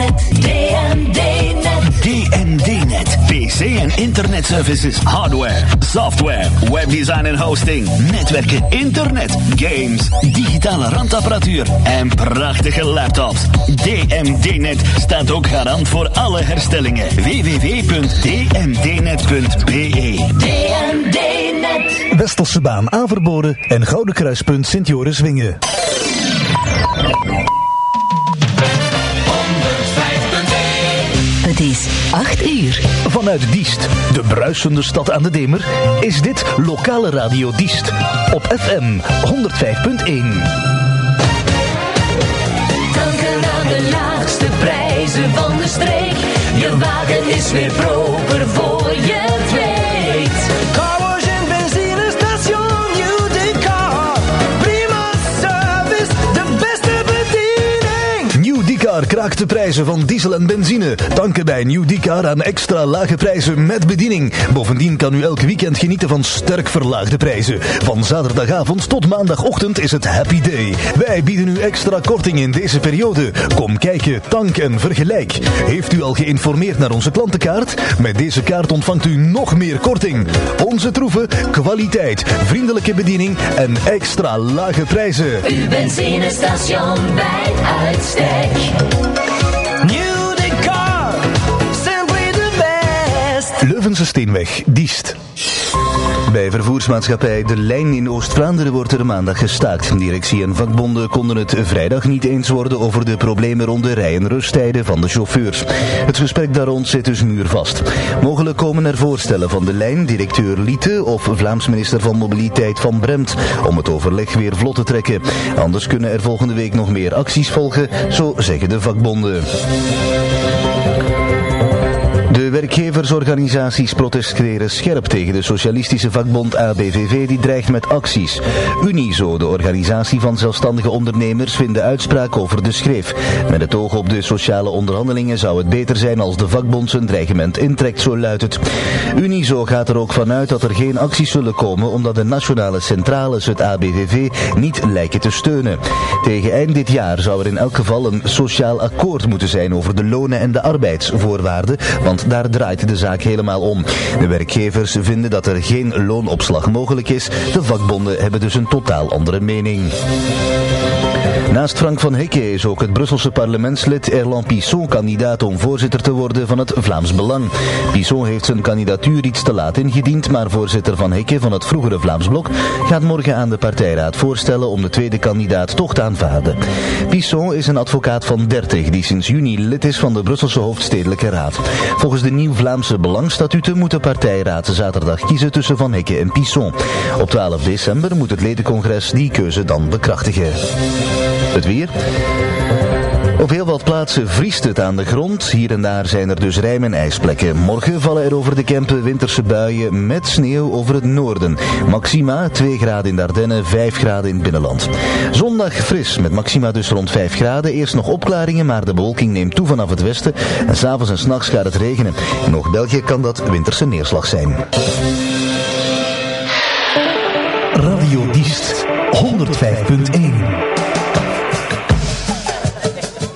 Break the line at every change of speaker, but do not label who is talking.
DMD-net.
DMD-net. PC en internetservices, hardware, software, webdesign en hosting, netwerken, internet, games, digitale randapparatuur en prachtige laptops. DMD-net staat ook garant voor alle herstellingen. www.dmdnet.be.
DMD-net.
Westelse Baan Averboren en Gouden Kruispunt Sint-Joris-Wingen.
Het is 8 uur.
Vanuit Diest, de bruisende stad aan de Demer, is dit lokale radio Diest. Op FM 105.1.
Tanken aan de laagste prijzen van de streek. Je wagen is weer proper voor je het weet.
Carwash en benzinestation, New Dekar. Prima service, de beste bediening.
New Dekar kraakt de prijzen van diesel en benzine. Tanken bij New Dekar aan extra lage prijzen met bediening. Bovendien kan u elk weekend genieten van sterk verlaagde prijzen. Van zaterdagavond tot maandagochtend is het Happy Day. Wij bieden u extra korting in deze periode. Kom kijken, tank en vergelijk. Heeft u al geïnformeerd naar onze klantenkaart? Met deze kaart ontvangt u nog meer korting. Onze troeven, kwaliteit, vriendelijke bediening en extra lage prijzen.
Uw benzinestation bij uitstek.
New Dekar, simply the best.
Leuvense Steenweg, Diest. Bij vervoersmaatschappij De Lijn in Oost-Vlaanderen wordt er maandag gestaakt. Directie en vakbonden konden het vrijdag niet eens worden over de problemen rond de rij- en rusttijden van de chauffeurs. Het gesprek daar rond zit dus muurvast. Mogelijk komen er voorstellen van De Lijn, directeur Liete of Vlaams minister van Mobiliteit Van Bremt om het overleg weer vlot te trekken. Anders kunnen er volgende week nog meer acties volgen, zo zeggen de vakbonden. De werkgeversorganisaties protesteren scherp tegen de socialistische vakbond ABVV die dreigt met acties. Unizo, de organisatie van zelfstandige ondernemers, vindt de uitspraak over de schreef. Met het oog op de sociale onderhandelingen zou het beter zijn als de vakbond zijn dreigement intrekt, zo luidt het. Unizo gaat er ook vanuit dat er geen acties zullen komen omdat de nationale centrales het ABVV niet lijken te steunen. Tegen eind dit jaar zou er in elk geval een sociaal akkoord moeten zijn over de lonen en de arbeidsvoorwaarden, want daar draait de zaak helemaal om. De werkgevers vinden dat er geen loonopslag mogelijk is. De vakbonden hebben dus een totaal andere mening. Naast Frank van Hekke is ook het Brusselse parlementslid Erland Pisson kandidaat om voorzitter te worden van het Vlaams Belang. Pisson heeft zijn kandidatuur iets te laat ingediend, maar voorzitter Van Hekke van het vroegere Vlaams Blok gaat morgen aan de partijraad voorstellen om de tweede kandidaat toch te aanvaarden. Pisson is een advocaat van 30 die sinds juni lid is van de Brusselse Hoofdstedelijke Raad. Volgens de nieuw Vlaamse Belangstatuten moet de partijraad zaterdag kiezen tussen Van Hekke en Pisson. Op 12 december moet het ledencongres die keuze dan bekrachtigen. Het weer. Op heel wat plaatsen vriest het aan de grond. Hier en daar zijn er dus rijm- en ijsplekken. Morgen vallen er over de Kempen winterse buien met sneeuw over het noorden. Maxima 2 graden in de Ardennen, 5 graden in het binnenland. Zondag fris, met maxima dus rond 5 graden. Eerst nog opklaringen, maar de bewolking neemt toe vanaf het westen. En 's avonds en 's nachts gaat het regenen. In België kan dat winterse neerslag zijn. Radio Diest 105.1